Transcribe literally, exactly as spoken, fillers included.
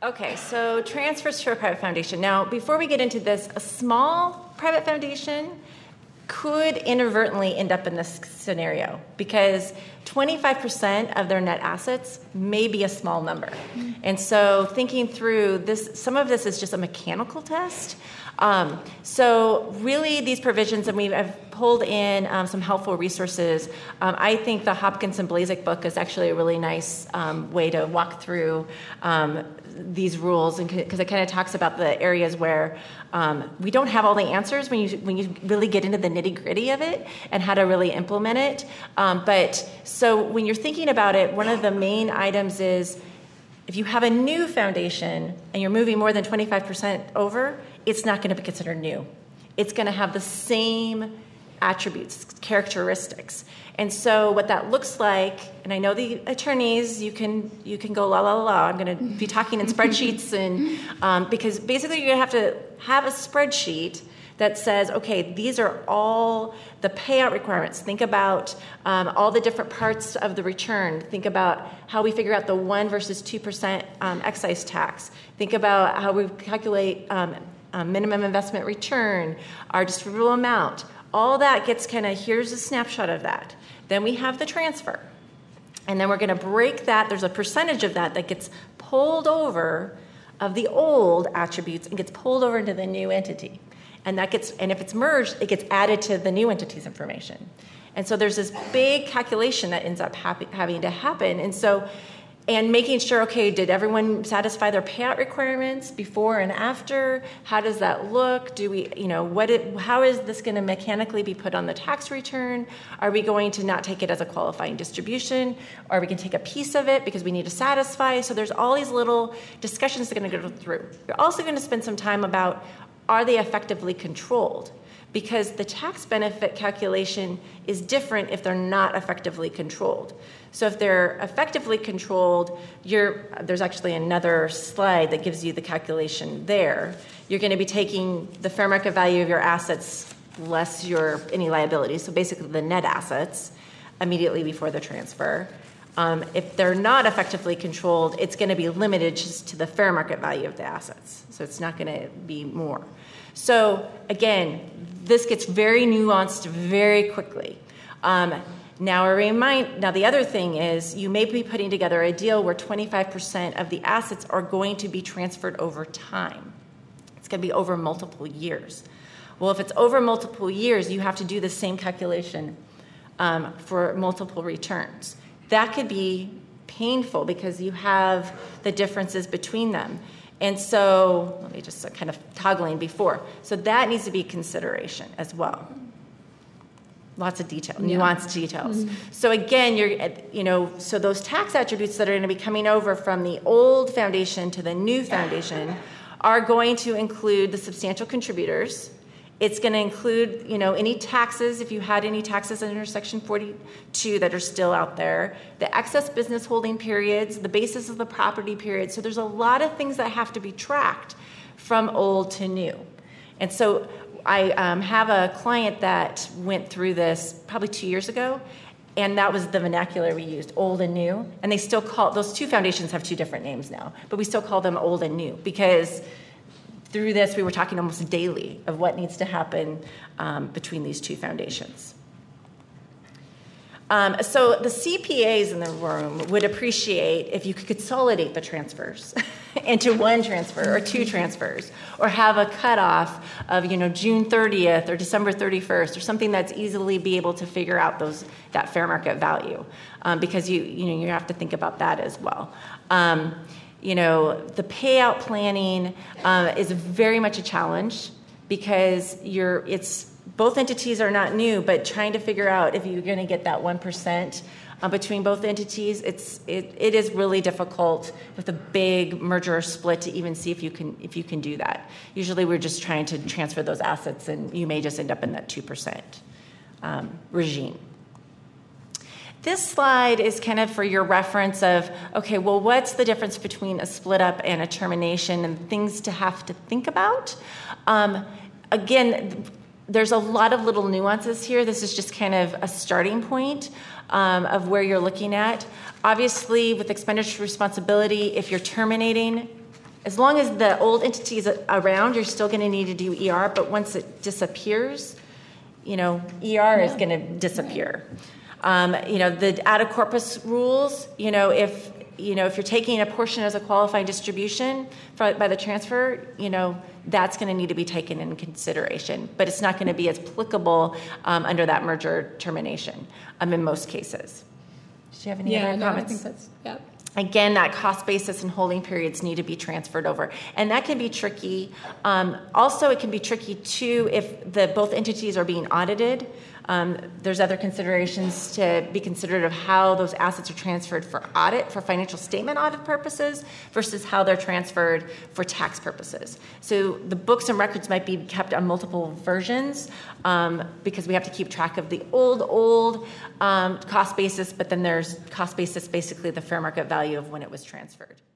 Okay, so transfers to a private foundation. Now, before we get into this, a small private foundation could inadvertently end up in this scenario because twenty-five percent of their net assets may be a small number. Mm-hmm. And so thinking through this, some of this is just a mechanical test. Um, so really these provisions, and we've I've pulled in um, some helpful resources. Um, I think the Hopkins and Blazek book is actually a really nice um, way to walk through um, these rules, and because it kind of talks about the areas where um, we don't have all the answers when you when you really get into the nitty gritty of it and how to really implement it. Um, but so when you're thinking about it, one of the main items is if you have a new foundation and you're moving more than twenty-five percent over, it's not going to be considered new. It's going to have the same attributes, characteristics. And so what that looks like, and I know the attorneys, you can you can go la la la la. I'm going to be talking in spreadsheets, and um, because basically you're going to have to have a spreadsheet that says, okay, these are all the payout requirements. Think about um, all the different parts of the return. Think about how we figure out the one versus two percent um, excise tax. Think about how we calculate um, um, minimum investment return, our distributable amount. All that gets kind of, here's a snapshot of that. Then we have the transfer. And then we're going to break that. There's a percentage of that that gets pulled over of the old attributes and gets pulled over into the new entity. And that gets, and if it's merged, it gets added to the new entity's information. And so there's this big calculation that ends up happy, having to happen. And so, and making sure, okay, did everyone satisfy their payout requirements before and after? How does that look? Do we, you know, what? It, how is this going to mechanically be put on the tax return? Are we going to not take it as a qualifying distribution? Or we can take a piece of it because we need to satisfy? So there's all these little discussions that are going to go through. You're also going to spend some time about, are they effectively controlled? Because the tax benefit calculation is different if they're not effectively controlled. So if they're effectively controlled, you're, there's actually another slide that gives you the calculation there. You're going to be taking the fair market value of your assets less your any liabilities, so basically the net assets, immediately before the transfer. Um, if they're not effectively controlled, it's going to be limited just to the fair market value of the assets. So it's not going to be more. So again, this gets very nuanced very quickly. Um, now, a remind, now the other thing is you may be putting together a deal where twenty-five percent of the assets are going to be transferred over time. It's going to be over multiple years. Well, if it's over multiple years, you have to do the same calculation um, for multiple returns. That could be painful because you have the differences between them. And so, let me just kind of toggling before. So that needs to be consideration as well. Lots of detail, yeah. Nuanced details. Mm-hmm. So again, you're, you know, so those tax attributes that are going to be coming over from the old foundation to the new foundation are going to include the substantial contributors. It's going to include, you know, any taxes, if you had any taxes under Section forty-two that are still out there, the excess business holding periods, the basis of the property period. So there's a lot of things that have to be tracked from old to new. And so I um, have a client that went through this probably two years ago, and that was the vernacular we used, old and new. And they still call, those two foundations have two different names now, but we still call them old and new because through this, we were talking almost daily of what needs to happen um, between these two foundations. Um, so the C P As in the room would appreciate if you could consolidate the transfers into one transfer or two transfers, or have a cutoff of, you know, June thirtieth or December thirty-first, or something that's easily be able to figure out those that fair market value, um, because you you know you have to think about that as well. Um, You know, the payout planning uh, is very much a challenge because you're, it's, both entities are not new, but trying to figure out if you're going to get that one percent uh, between both entities, it's, it, it is really difficult with a big merger or split to even see if you can, if you can do that. Usually we're just trying to transfer those assets, and you may just end up in that two percent um, regime. This slide is kind of for your reference of, okay, well, what's the difference between a split up and a termination and things to have to think about? Um, again, there's a lot of little nuances here. This is just kind of a starting point um, of where you're looking at. Obviously, with expenditure responsibility, if you're terminating, as long as the old entity is around, you're still going to need to do E R, but once it disappears, you know, E R yeah. is going to disappear. Um, you know, the out of corpus rules, you know, if, you know, if you're taking a portion as a qualifying distribution for, by the transfer, you know, that's going to need to be taken in consideration, but it's not going to be as applicable um, under that merger termination um, in most cases. Do you have any yeah, other no, comments? I think that's, yeah. Again, that cost basis and holding periods need to be transferred over. And that can be tricky. Um, also, it can be tricky, too, if the both entities are being audited. Um, there's other considerations to be considered of how those assets are transferred for audit, for financial statement audit purposes, versus how they're transferred for tax purposes. So the books and records might be kept on multiple versions um, because we have to keep track of the old, old um, cost basis, but then there's cost basis, basically the fair market value of when it was transferred.